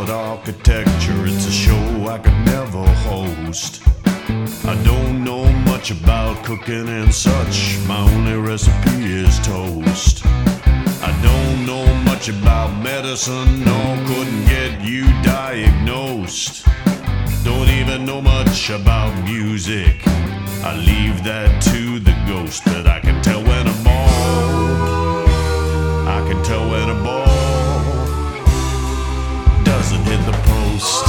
about architecture, it's a show I could never host. I don't know much about cooking and such, my only recipe is toast. I don't know much about medicine, nor couldn't get you diagnosed. Don't even know much about music, I leave that to the ghost. But I can tell when a ball, I can tell when a ball doesn't hit the post.